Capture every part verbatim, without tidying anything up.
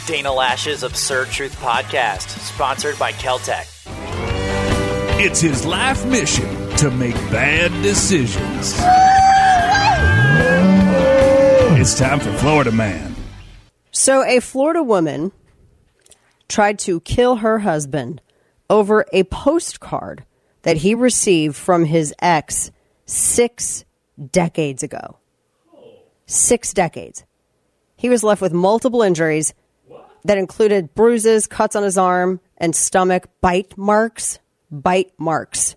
Dana Lash's Absurd Truth Podcast, sponsored by Keltec. It's his life mission to make bad decisions. It's time for Florida Man. So a Florida woman tried to kill her husband over a postcard that he received from his ex six decades ago. Six decades. He was left with multiple injuries that included bruises, cuts on his arm, and stomach, bite marks. Bite marks.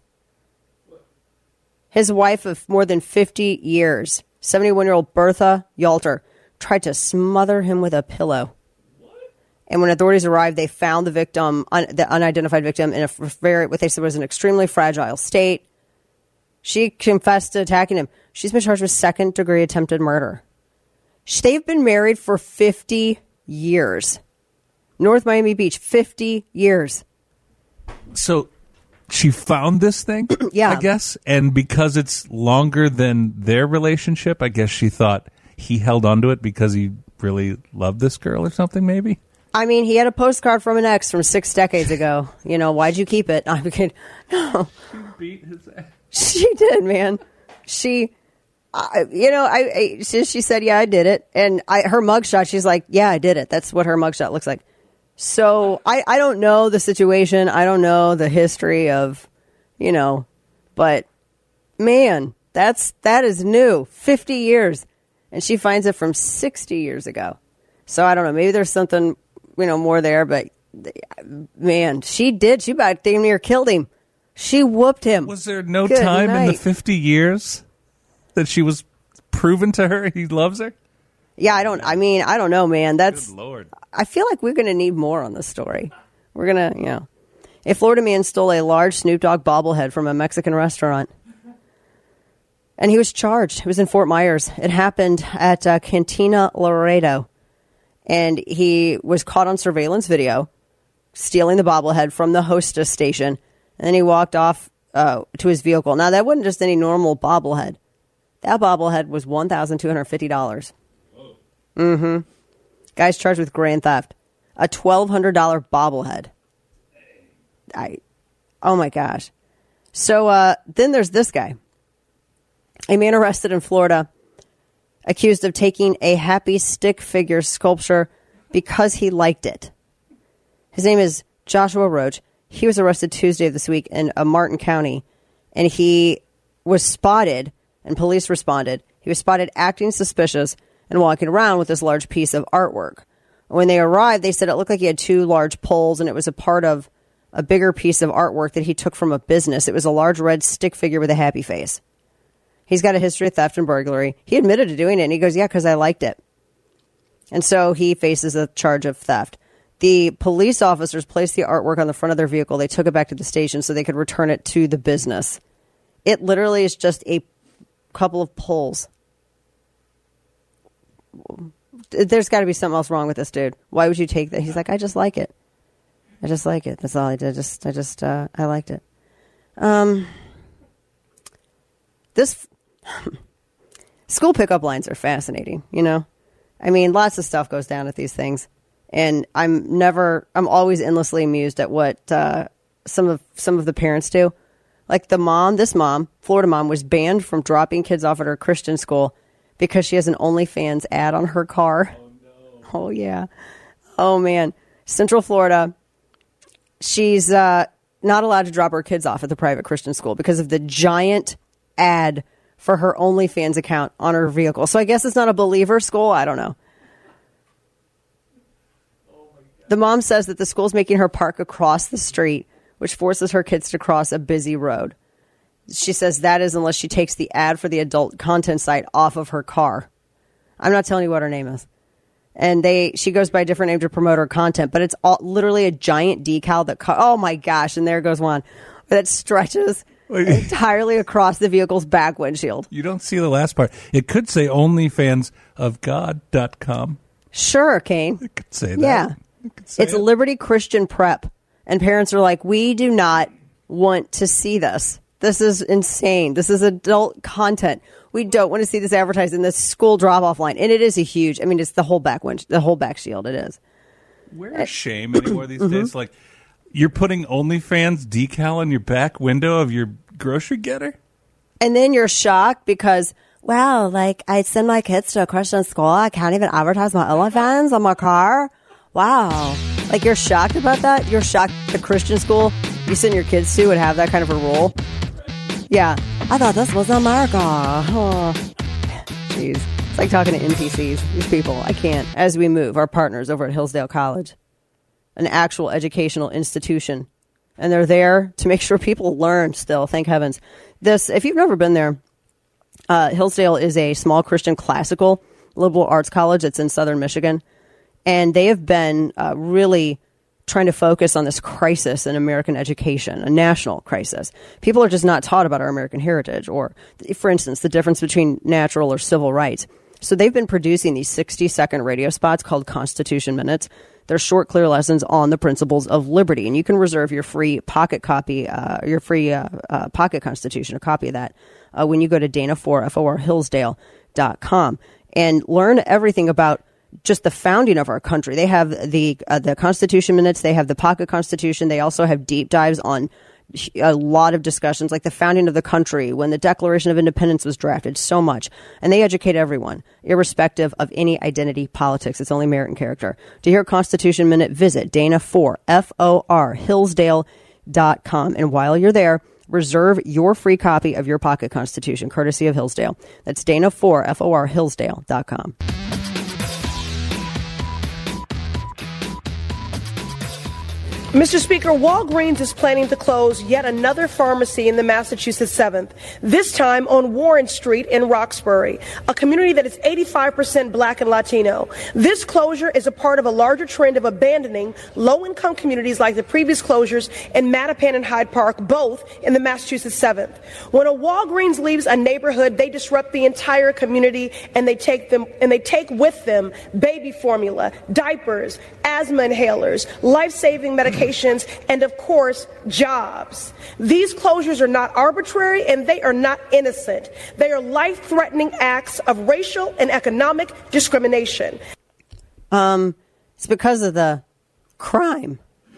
His wife of more than fifty years, seventy-one-year-old Bertha Yalter, tried to smother him with a pillow. And when authorities arrived, they found the victim, un, the unidentified victim, in a very, what they said was an extremely fragile state. She confessed to attacking him. She's been charged with second-degree attempted murder. They've been married for fifty years. North Miami Beach, fifty years. So she found this thing, yeah. I guess, and because it's longer than their relationship, I guess she thought he held onto it because he really loved this girl or something, maybe? I mean, he had a postcard from an ex from six decades ago. You know, why'd you keep it? I'm kidding. No. She beat his ass. She did, man. She, uh, you know, I, I she, she said, yeah, I did it. And I, her mugshot, she's like, yeah, I did it. That's what her mugshot looks like. So I, I don't know the situation. I don't know the history of, you know, but man, that's, that is new. fifty years. And she finds it from sixty years ago. So I don't know. Maybe there's something, you know, more there, but man, she did. She about damn near killed him. She whooped him. Was there no Good time night. in the fifty years that she was proven to her he loves her? Yeah, I don't, I mean, I don't know, man. That's, Good Lord. I feel like we're going to need more on this story. We're going to, you know. A Florida man stole a large Snoop Dogg bobblehead from a Mexican restaurant. And he was charged. It was in Fort Myers. It happened at uh, Cantina Laredo. And he was caught on surveillance video stealing the bobblehead from the hostess station. And then he walked off uh, to his vehicle. Now, that wasn't just any normal bobblehead. That bobblehead was one thousand two hundred fifty dollars. Mm-hmm. Guy's charged with grand theft. A twelve hundred dollars bobblehead. I, oh, my gosh. So uh, then there's this guy. A man arrested in Florida accused of taking a happy stick figure sculpture because he liked it. His name is Joshua Roach. He was arrested Tuesday of this week in uh, Martin County, and he was spotted, and police responded. He was spotted acting suspicious and walking around with this large piece of artwork. When they arrived, they said it looked like he had two large poles, and it was a part of a bigger piece of artwork that he took from a business. It was a large red stick figure with a happy face. He's got a history of theft and burglary. He admitted to doing it, and he goes, yeah, because I liked it. And so he faces a charge of theft. The police officers placed the artwork on the front of their vehicle. They took it back to the station so they could return it to the business. It literally is just a couple of poles. There's got to be something else wrong with this dude. Why would you take that? He's like, I just like it. I just like it. That's all I did. Just, I just, uh, I liked it. Um, this school pickup lines are fascinating. You know, I mean, lots of stuff goes down at these things, and I'm never, I'm always endlessly amused at what uh, some of some of the parents do. Like the mom, this mom, Florida mom, was banned from dropping kids off at her Christian school because she has an OnlyFans ad on her car. Oh, no. Oh, yeah. Oh, man. Central Florida. She's uh, not allowed to drop her kids off at the private Christian school because of the giant ad for her OnlyFans account on her vehicle. So I guess it's not a believer school. I don't know. Oh the mom says that the school's making her park across the street, which forces her kids to cross a busy road. She says that is unless she takes the ad for the adult content site off of her car. I'm not telling you what her name is. And they, she goes by a different name to promote her content, but it's all, literally a giant decal that, co- oh my gosh, and there goes one, that stretches entirely across the vehicle's back windshield. You don't see the last part. It could say onlyfans of god dot com. Sure, Kane. It could say that. Yeah. It could say it's it. Liberty Christian Prep. And parents are like, we do not want to see this. This is insane. This is adult content. We don't want to see this advertised in this school drop-off line. And it is a huge, I mean, it's the whole back winch, the whole back shield. It is. wear shame anymore these mm-hmm. days. Like, you're putting OnlyFans decal on your back window of your grocery getter? And then you're shocked because, wow, like, I send my kids to a Christian school. I can't even advertise my OnlyFans on my car. Wow. Like, you're shocked about that? You're shocked the Christian school you send your kids to would have that kind of a rule? Yeah. I thought this was America. Oh. Jeez. It's like talking to N P Cs. These people. I can't. As we move, our partners over at Hillsdale College, an actual educational institution. And they're there to make sure people learn still. Thank heavens. This, if you've never been there, uh, Hillsdale is a small Christian classical liberal arts college. It's in southern Michigan. And they have been uh, really trying to focus on this crisis in American education, a national crisis. People are just not taught about our American heritage or, for instance, the difference between natural or civil rights. So they've been producing these sixty-second radio spots called Constitution Minutes. They're short, clear lessons on the principles of liberty. And you can reserve your free pocket copy, uh, your free uh, uh, pocket Constitution, a copy of that, uh, when you go to Dana for Hillsdale dot com and learn everything about just the founding of our country. They have the uh, the Constitution Minutes. They have the Pocket Constitution. They also have deep dives on a lot of discussions, like the founding of the country, when the Declaration of Independence was drafted, so much. And they educate everyone, irrespective of any identity politics. It's only merit and character. To hear Constitution Minute, visit Dana for F O R Hillsdale dot com. And while you're there, reserve your free copy of your Pocket Constitution, courtesy of Hillsdale. That's Dana for F O R Hillsdale dot com. Mister Speaker, Walgreens is planning to close yet another pharmacy in the Massachusetts seventh, this time on Warren Street in Roxbury, a community that is eighty-five percent black and Latino. This closure is a part of a larger trend of abandoning low-income communities like the previous closures in Mattapan and Hyde Park, both in the Massachusetts seventh. When a Walgreens leaves a neighborhood, they disrupt the entire community, and they take them and they take with them baby formula, diapers, asthma inhalers, life-saving medications, and, of course, jobs. These closures are not arbitrary, and they are not innocent. They are life-threatening acts of racial and economic discrimination. Um, it's because of the crime.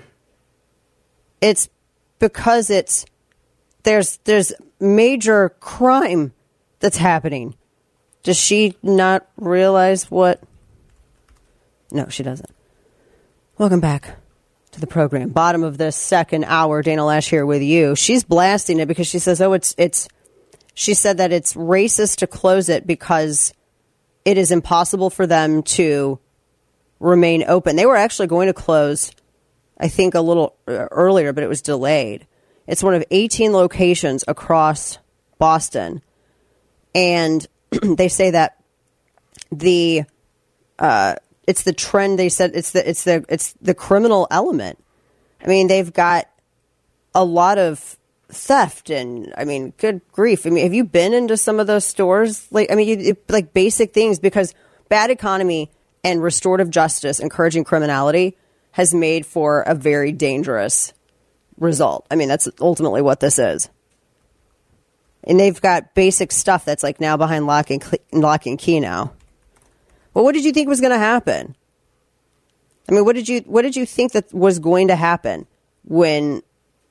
It's because it's there's there's major crime that's happening. Does she not realize what? No, she doesn't. Welcome back to the program. Bottom of this second hour, Dana Lash here with you. She's blasting it because she says, oh, it's, it's, she said that it's racist to close it because it is impossible for them to remain open. They were actually going to close, I think, a little earlier, but it was delayed. It's one of eighteen locations across Boston. And they say that the, uh, it's the trend. They said it's the it's the it's the criminal element. I mean, they've got a lot of theft, and I mean, good grief. I mean, have you been into some of those stores? Like, I mean, you, it, like basic things, because bad economy and restorative justice encouraging criminality has made for a very dangerous result. I mean, that's ultimately what this is. And they've got basic stuff that's like now behind lock and lock and key now. Well, what did you think was going to happen? I mean, what did you what did you think that was going to happen when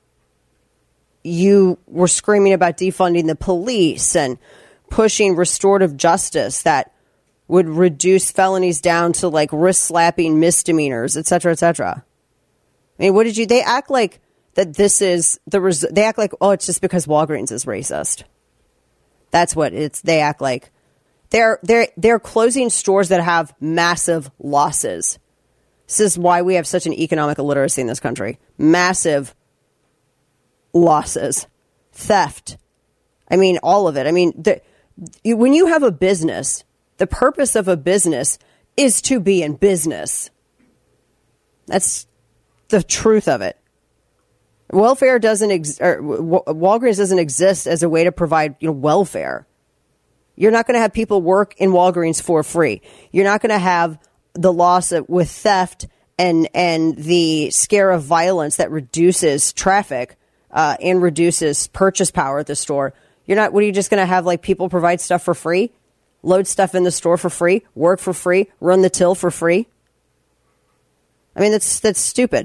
you were screaming about defunding the police and pushing restorative justice that would reduce felonies down to like wrist slapping misdemeanors, et cetera, et cetera? I mean, what did you? They act like that. This is the. Res, they act like, oh, it's just because Walgreens is racist. That's what it's. They act like. They're they're they're closing stores that have massive losses. This is why we have such an economic illiteracy in this country. Massive losses, theft. I mean, all of it. I mean, the, you, when you have a business, the purpose of a business is to be in business. That's the truth of it. Welfare doesn't. Ex- or, Walgreens doesn't exist as a way to provide, you know, welfare. You're not going to have people work in Walgreens for free. You're not going to have the loss of, with theft and and the scare of violence that reduces traffic uh, and reduces purchase power at the store. You're not. What are you just going to have, like, people provide stuff for free, load stuff in the store for free, work for free, run the till for free? I mean, that's that's stupid.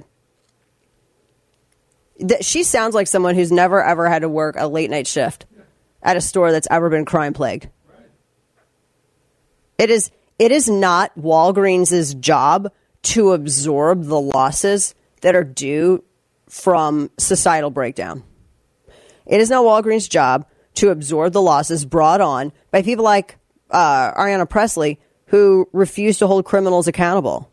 That she sounds like someone who's never ever had to work a late night shift at a store that's ever been crime plagued. It is it is not Walgreens' job to absorb the losses that are due from societal breakdown. It is not Walgreens' job to absorb the losses brought on by people like uh, Ayanna Pressley, who refuse to hold criminals accountable.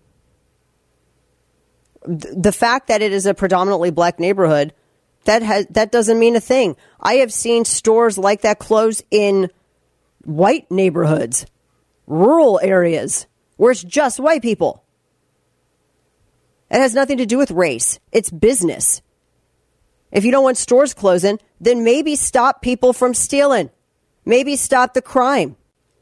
The fact that it is a predominantly black neighborhood, that has, that doesn't mean a thing. I have seen stores like that close in white neighborhoods, rural areas, where it's just white people. It has nothing to do with race. It's business. If you don't want stores closing, then maybe stop people from stealing. Maybe stop the crime.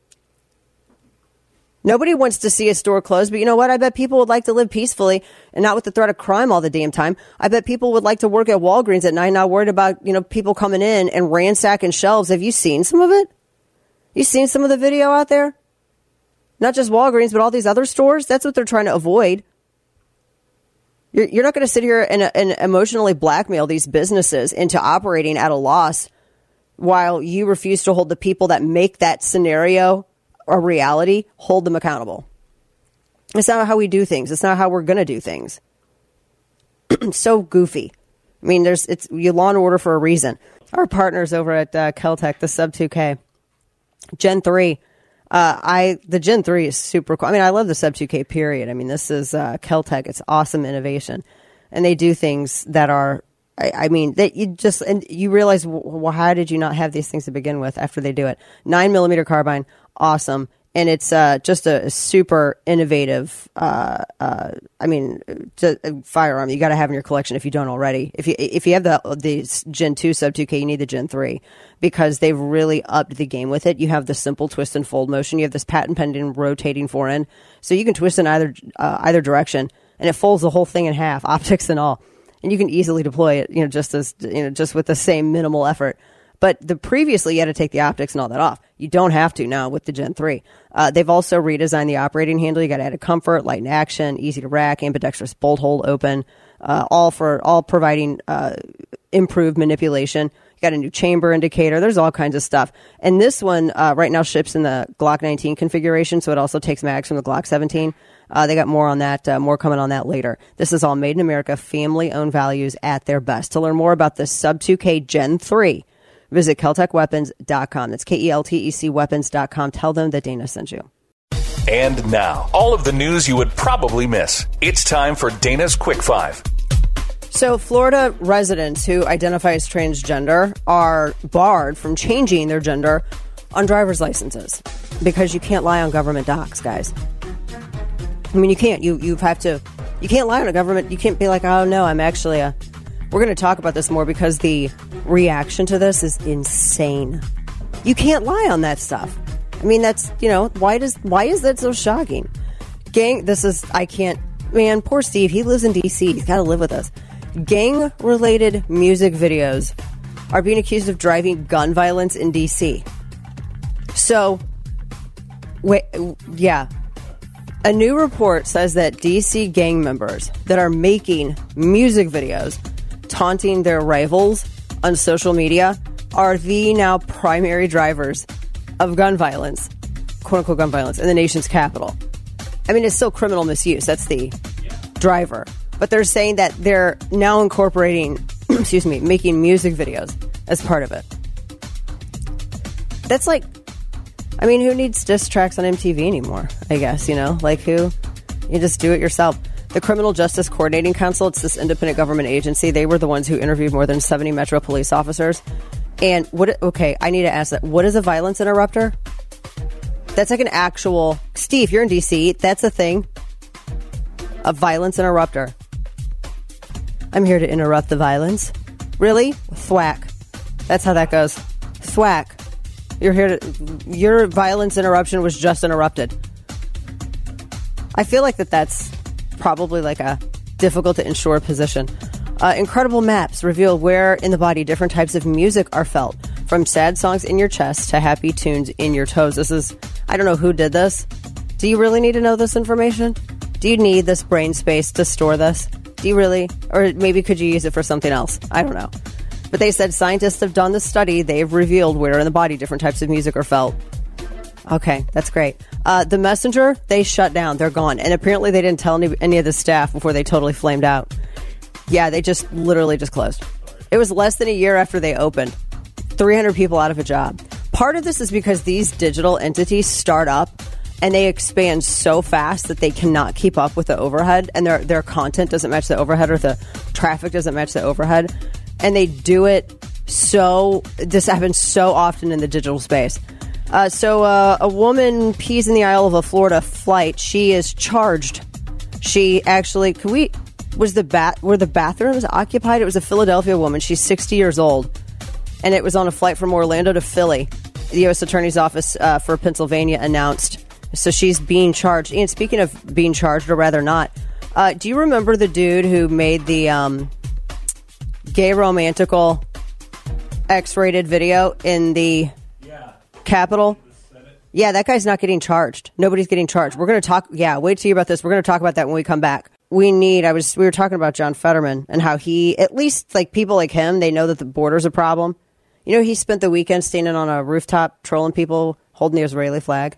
Nobody wants to see a store closed, but you know what? I bet people would like to live peacefully and not with the threat of crime all the damn time. I bet people would like to work at Walgreens at night, not worried about, you know, people coming in and ransacking shelves. Have you seen some of it? You seen some of the video out there? Not just Walgreens, but all these other stores. That's what they're trying to avoid. You're, you're not going to sit here and, and emotionally blackmail these businesses into operating at a loss while you refuse to hold the people that make that scenario a reality, hold them accountable. It's not how we do things. It's not how we're going to do things. So goofy. I mean, there's it's you Law and Order for a reason. Our partners over at uh, Keltec, the Sub two K, Gen three. Uh, I the Gen three is super cool. I mean, I love the Sub two K. Period. I mean, this is uh, Keltec. It's awesome innovation, and they do things that are. I, I mean, that you just and you realize, well, how did you not have these things to begin with? After they do it, nine millimeter carbine. Awesome. And it's uh, just a, a super innovative, uh, uh, I mean, to, uh, firearm you got to have in your collection if you don't already. If you if you have the the Gen two Sub two K, you need the Gen three because they've really upped the game with it. You have the simple twist and fold motion. You have this patent pending rotating forend, so you can twist in either uh, either direction, and it folds the whole thing in half, optics and all. And you can easily deploy it, you know, just as you know, just with the same minimal effort. But the previously, you had to take the optics and all that off. You don't have to now with the Gen three. Uh, they've also redesigned the operating handle. You got added comfort, light in action, easy to rack, ambidextrous bolt hold open, uh, all for all providing uh, improved manipulation. You got a new chamber indicator. There's all kinds of stuff. And this one uh, right now ships in the Glock nineteen configuration, so it also takes mags from the Glock seventeen. Uh, they got more on that, uh, more coming on that later. This is all made in America, family-owned values at their best. To learn more about the Sub two K Gen three, visit Keltec Weapons dot com. That's K E L T E C Weapons dot com. Tell them that Dana sent you. And now, all of the news you would probably miss. It's time for Dana's Quick Five. So Florida residents who identify as transgender are barred from changing their gender on driver's licenses because you can't lie on government docs, guys. I mean, you can't. You you have to. You can't lie on a government. You can't be like, oh, no, I'm actually a... We're going to talk about this more because the reaction to this is insane. You can't lie on that stuff. I mean, that's, you know, why does why is that so shocking? Gang, this is, I can't, man, poor Steve. He lives in D C. He's got to live with us. Gang-related music videos are being accused of driving gun violence in D C. So, wait, yeah. A new report says that D C gang members that are making music videos taunting their rivals on social media are the now primary drivers of gun violence, quote-unquote gun violence, in the nation's capital. I mean, it's still criminal misuse. That's the driver. But they're saying that they're now incorporating, excuse me, making music videos as part of it. That's like, I mean, who needs diss tracks on M T V anymore, I guess, you know? Like, who? You just do it yourself. The Criminal Justice Coordinating Council, it's this independent government agency. They were the ones who interviewed more than seventy Metro police officers. And what, okay, I need to ask that. What is a violence interrupter? That's like an actual, Steve, you're in D C. That's a thing. A violence interrupter. I'm here to interrupt the violence. Really? Thwack. That's how that goes. Thwack. You're here to, your violence interruption was just interrupted. I feel like that that's probably like a difficult to ensure position. Uh, incredible maps reveal where in the body different types of music are felt, from sad songs in your chest to happy tunes in your toes. This is, I don't know who did this. Do you really need to know this information? Do you need this brain space to store this? Do you really? Or maybe could you use it for something else? I don't know. But they said scientists have done the study. They've revealed where in the body different types of music are felt. Okay, that's great. Uh, the Messenger, they shut down. They're gone. And apparently they didn't tell any, any of the staff before they totally flamed out. Yeah, they just literally just closed. It was less than a year after they opened. three hundred people out of a job. Part of this is because these digital entities start up and they expand so fast that they cannot keep up with the overhead, and their their content doesn't match the overhead, or the traffic doesn't match the overhead. And they do it so, this happens so often in the digital space. Uh, so uh, a woman pees in the aisle of a Florida flight. She is charged. She actually, can we, was the bat, were the bathrooms occupied? It was a Philadelphia woman. She's sixty years old. And it was on a flight from Orlando to Philly. The U S Attorney's Office uh, for Pennsylvania announced. So she's being charged. And speaking of being charged, or rather not, uh, do you remember the dude who made the um, gay romantical X-rated video in the yeah. Capitol? Yeah, that guy's not getting charged. Nobody's getting charged. We're going to talk. Yeah, wait to hear about this. We're going to talk about that when we come back. We need, I was, we were talking about John Fetterman and how he, at least like people like him, they know that the border's a problem. You know, he spent the weekend standing on a rooftop trolling people holding the Israeli flag.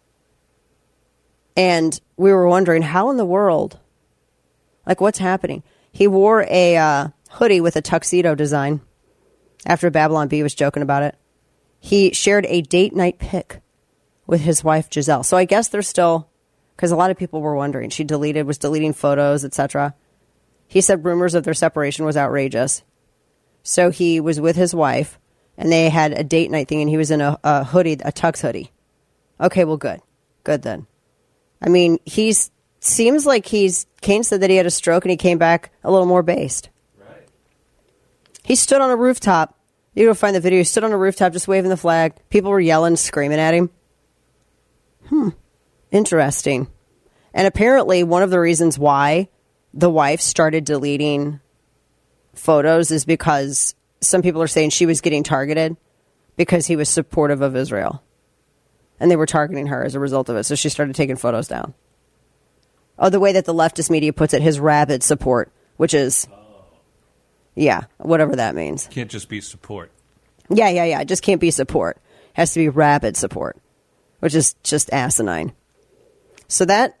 And we were wondering, how in the world, like what's happening? He wore a uh, hoodie with a tuxedo design after Babylon Bee was joking about it. He shared a date night pic with his wife, Giselle. So I guess they're still, because a lot of people were wondering. She deleted, was deleting photos, et cetera. He said rumors of their separation was outrageous. So he was with his wife, and they had a date night thing, and he was in a, a hoodie, a tux hoodie. Okay, well, good. Good then. I mean, he's seems like he's, Kane said that he had a stroke and he came back a little more based. Right. He stood on a rooftop. You go find the video. He stood on a rooftop just waving the flag. People were yelling, screaming at him. Hmm. Interesting. And apparently one of the reasons why the wife started deleting photos is because some people are saying she was getting targeted because he was supportive of Israel. And they were targeting her as a result of it. So she started taking photos down. Oh, the way that the leftist media puts it, his rabid support, which is, yeah, whatever that means. Can't just be support. Yeah, yeah, yeah. It just can't be support. It has to be rabid support, which is just asinine. So that,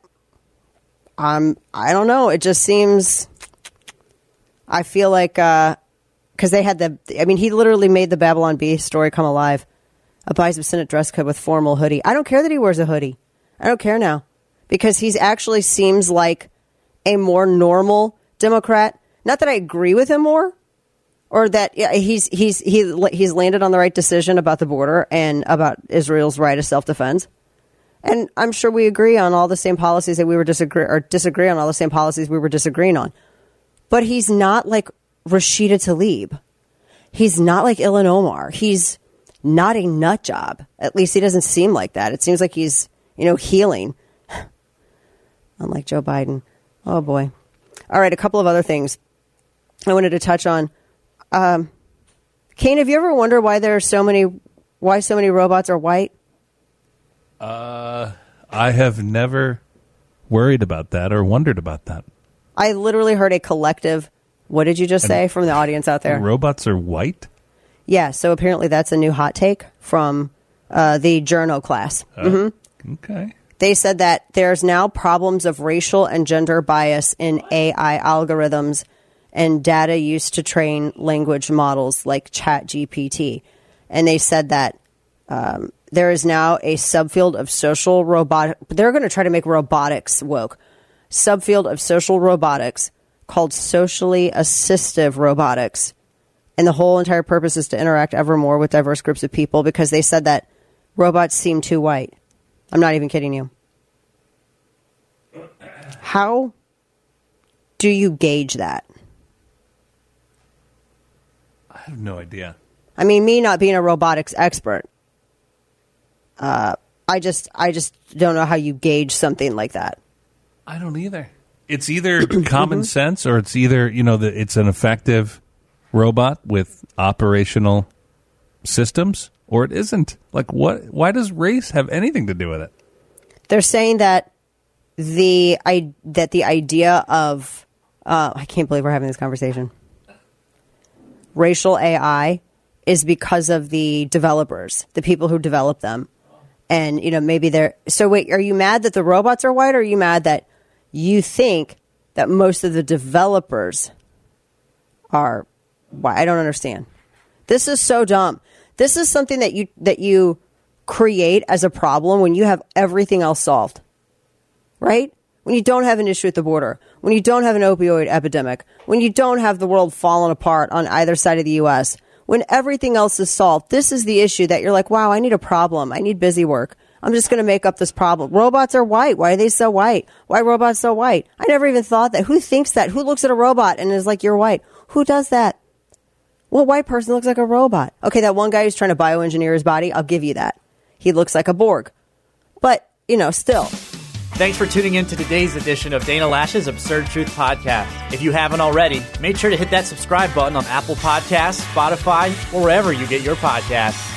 um, I don't know. It just seems, I feel like, uh, because they had the, I mean, he literally made the Babylon Bee story come alive. Abides of Senate dress code with formal hoodie. I don't care that he wears a hoodie. I don't care now. Because he actually seems like a more normal Democrat. Not that I agree with him more, or that yeah, he's he's he he's landed on the right decision about the border and about Israel's right of self-defense. And I'm sure we agree on all the same policies that we were disagree or disagree on all the same policies we were disagreeing on. But he's not like Rashida Tlaib. He's not like Ilhan Omar. He's not a nut job. At least he doesn't seem like that. It seems like he's, you know, healing. Unlike Joe Biden. Oh, boy. All right, a couple of other things I wanted to touch on. Um, Kane, have you ever wondered why there are so many, why so many robots are white? Uh, I have never worried about that or wondered about that. I literally heard a collective, what did you just say, from the audience out there? Robots are white? Yeah, so apparently that's a new hot take from uh, the journal class. Uh, mm-hmm. Okay. They said that there's now problems of racial and gender bias in A I algorithms and data used to train language models like ChatGPT. And they said that um, there is now a subfield of social robotic. They're going to try to make robotics woke. Subfield of social robotics called socially assistive robotics. And the whole entire purpose is to interact ever more with diverse groups of people because they said that robots seem too white. I'm not even kidding you. How do you gauge that? I have no idea. I mean, me not being a robotics expert, uh, I just, I just don't know how you gauge something like that. I don't either. It's either common sense or it's either, you know, that it's an effective robot with operational systems, or it isn't. Like, what? Why does race have anything to do with it? They're saying that the I that the idea of uh, I can't believe we're having this conversation. Racial A I is because of the developers, the people who develop them, and you know maybe they're. So wait, are you mad that the robots are white, or are you mad that you think that most of the developers are white? I don't understand. This is so dumb. This is something that you that you create as a problem when you have everything else solved. Right? When you don't have an issue at the border, when you don't have an opioid epidemic, when you don't have the world falling apart on either side of the U S, when everything else is solved, this is the issue that you're like, wow, I need a problem. I need busy work. I'm just going to make up this problem. Robots are white. Why are they so white? Why are robots so white? I never even thought that. Who thinks that? Who looks at a robot and is like, you're white? Who does that? Well, a white person looks like a robot. Okay, that one guy who's trying to bioengineer his body, I'll give you that. He looks like a Borg. But, you know, still. Thanks for tuning in to today's edition of Dana Lash's Absurd Truth Podcast. If you haven't already, make sure to hit that subscribe button on Apple Podcasts, Spotify, or wherever you get your podcasts.